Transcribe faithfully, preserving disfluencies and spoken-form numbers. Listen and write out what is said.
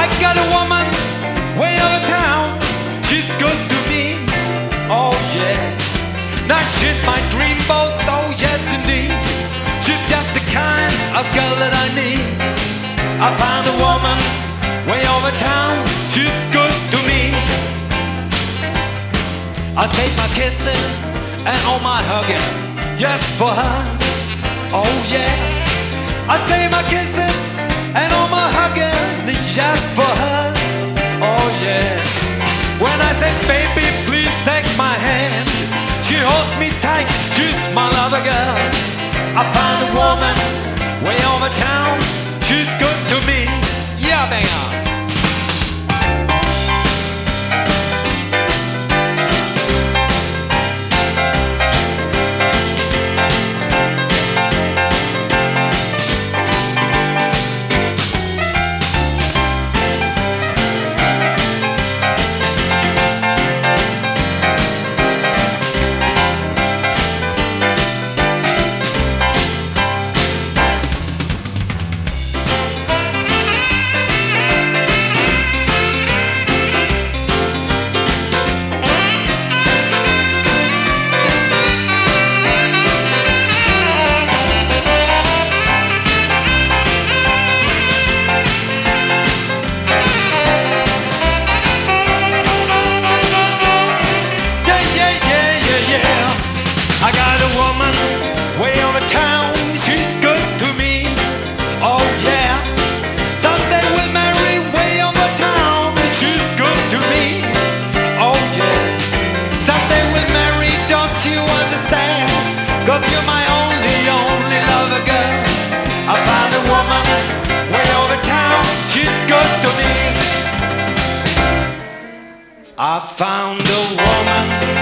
I got a woman way over town. She's good to me, oh yeah. Now she's my dreamboat, oh yes indeed. She's just the kind of girl that I need. I found a woman way over town. She's good to me. I take my kisses and all my hugging just for her, oh yeah. I take my kisses and all my hugging just for her, oh yeah. When I say baby please take my hand, she holds me tight, she's my lover girl. I found a woman way over town. She's good to me, yeah banger. I got a woman way over town. She's good to me, oh yeah. Someday we'll marry way over town. She's good to me, oh yeah. Someday we'll marry, don't you understand? Cause you're my only, only lover girl. I found a woman way over town. She's good to me. I found a woman